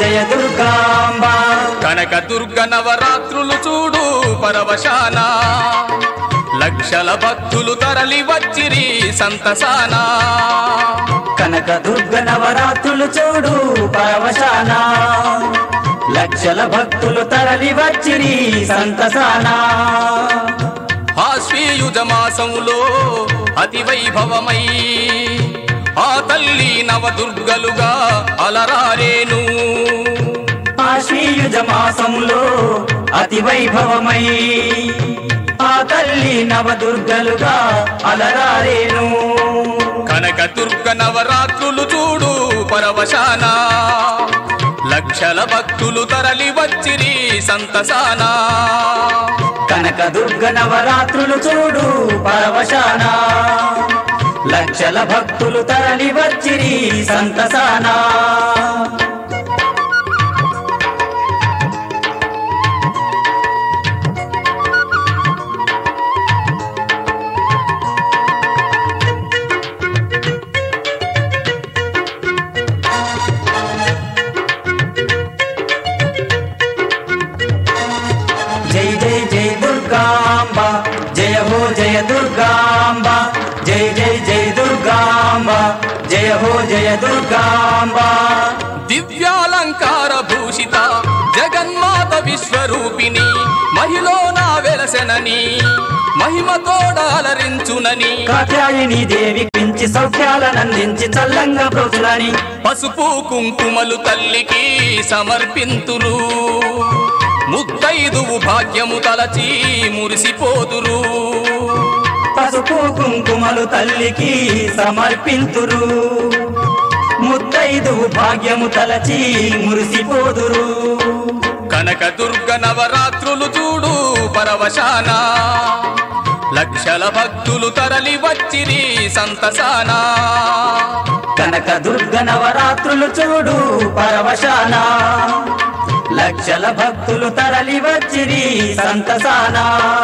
జయ దుర్గాంబ కనక దుర్గ నవరాత్రులు చూడు పరవశాన లక్షల భక్తులు తరలి వచ్చిరి సంతసాన కనక దుర్గ నవరాత్రులు చూడు పరవశాన లక్షల భక్తులు తరలి వచ్చిరి సంతసాన ఆశ్వీయుజ మాసములో అతి వైభవమై ఆ తల్లి నవదుర్గలుగా అలరారేను ఆశ్వీయుజ మాసములో అతి వైభవమై ఆ తల్లి నవదుర్గలుగా అలరారేను కనక దుర్గ నవరాత్రులు చూడు పరవశాన లక్షల భక్తులు తరలి వచ్చిరి సంతసాన కనక దుర్గ నవరాత్రులు చూడు పరవశాన లక్షల భక్తులు తరలి వచ్చిరి సంతసాన జై జై జై దుర్గాంబ జయ హో జయ దుర్గాంబ జై జై జై దుర్గాంబ జయ హో జయ దుర్గాంబ దివ్యాలంకార భూషిత జగన్మాత విశ్వరూపిణి మహిళన వెలసెనని మహిమతోడ అలరించునని కాత్యాయని దేవి కించి సౌఖ్యాలనందించి చల్లంగా బ్రోచులని పసుపు కుంకుమలు తల్లికి సమర్పింతురు ముత్తైదువు భాగ్యము తలచి మురిసిపోదురు పసుపు కుంకుమలు తల్లికి సమర్పింతురు ముత్తైదువు భాగ్యము తలచి మురిసిపోదురు కనక దుర్గ నవరాత్రులు చూడు పరవశాన లక్షల భక్తులు తరలి వచ్చిరి సంతసాన కనక దుర్గ నవరాత్రులు చూడు పరవశాన లక్షల భక్తులు తరలి వచ్చిరి సంతసాన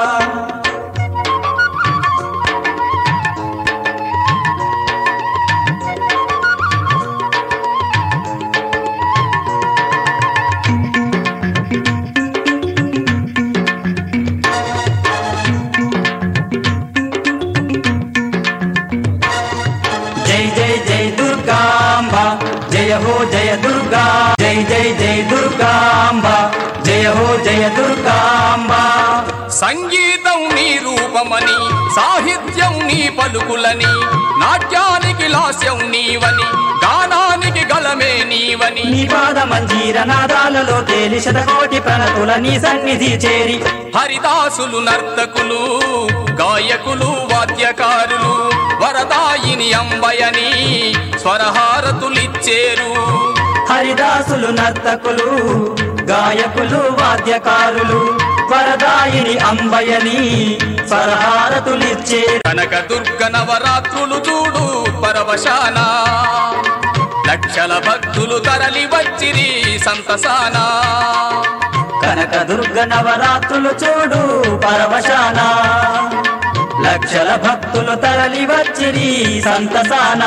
జై జై జై దుర్గాంబ జయ హో జయ దుర్గా జై జై జై దుర్గాంబ జయ హో జయ దుర్గాంబ సంగీతం నీ రూపమని సాహిత్యం నీ పలుకులని నాట్యానికి లాస్యం నీవని గానానికి గలమే నీవని నీ పాద మంజీర నాదాలలో తేలి శతకోటి ప్రణతుల నీ సన్నిధి చేరి హరిదాసులు నర్తకులు గాయకులు వాద్యకారులు వరదాయిని అంబయని స్వరహారతులిచ్చేరు హరిదాసులు నర్తకులు గాయకులు వాద్యకారులు వరదాయిని అంబయని స్వరహారతులిచ్చే కనక దుర్గ నవరాత్రులు చూడు పరవశాన లక్షల భక్తులు తరలి వచ్చిరి సంతసాన కనక దుర్గ నవరాత్రులు చూడు పరవశాన లక్షల భక్తులు తరలి వచ్చిరి సంతసాన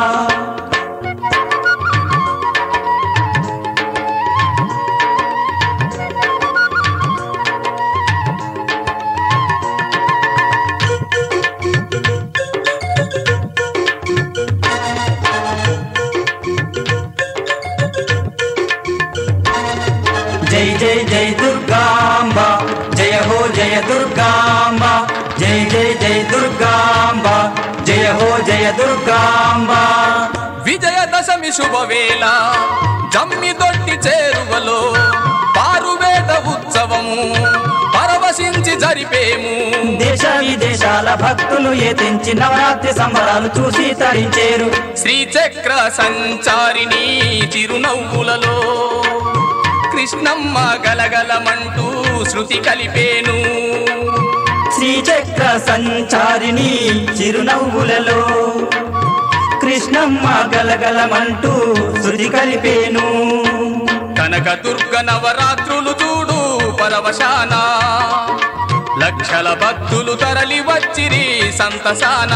జై జై జై దుర్గాంబ జయ హో జయ దుర్గాంబ జై జై జై దుర్గాంబ జయ హో జయ దుర్గాంబ విజయదశమి శుభవేళ జమ్మి దొట్టి చేరువలో పారువేట ఉత్సవము పరవశించి జరిపేము దేశ విదేశాల భక్తులు ఎతించి నవరాత్రి సంబరాలు చూసి తరించేరు శ్రీచక్ర సంచారిణి చిరునవ్వులలో కృష్ణమ్మ గలగలమంటూ శృతి కలిపేను శ్రీచక్ర సంచారిణి చిరునవ్వులలో కృష్ణమ్మ గలగలమంటూ శృతి కలిపేను కనక దుర్గ నవరాత్రులు చూడు పరవశాన లక్షల భక్తులు తరలి వచ్చిరి సంతసాన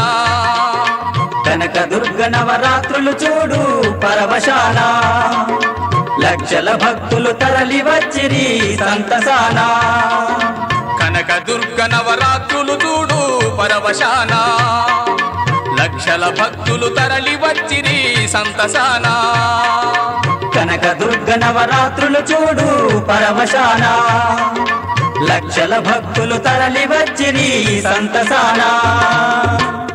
కనక దుర్గ నవరాత్రులు చూడు పరవశాన లక్షల భక్తులు తరలి వచ్చిరి సంతసాన కనకదుర్గ నవరాత్రులు చూడు పరవశాన లక్షల భక్తులు తరలి వచ్చిరి సంతసాన కనకదుర్గ నవరాత్రులు చూడు పరవశాన లక్షల భక్తులు తరలి వచ్చిరి సంతసాన